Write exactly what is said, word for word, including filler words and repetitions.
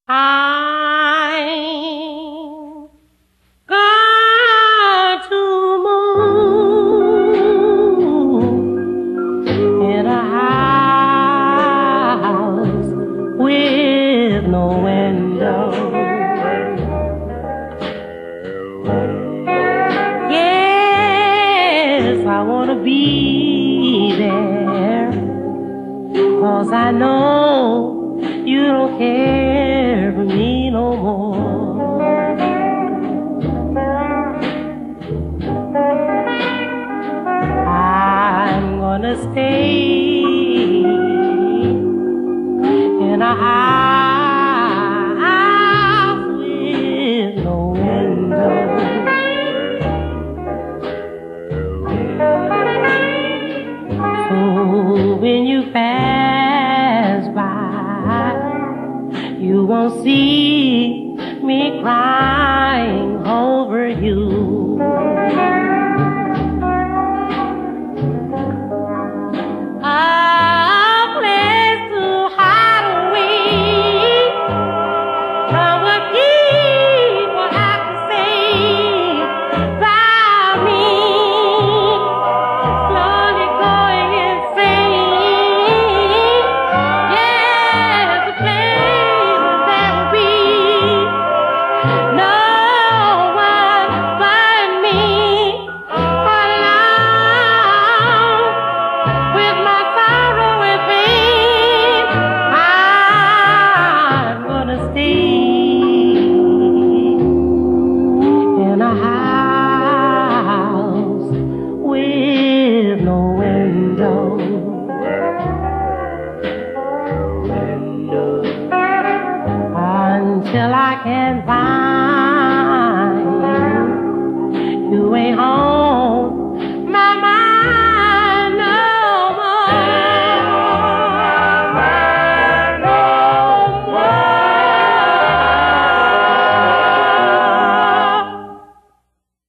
I'm going to move in a house with no window. Yes, I want to be there, 'cause I know you don't care for me no more. I'm gonna stay in a house with no window. So when you pass by, you won't see me crying over you. A place to hide away from what people have to say about me. Slowly going insane. Yes, a place that will be no one but me alone with my sorrow and pain. I'm gonna stay in a house with no window. Until I can find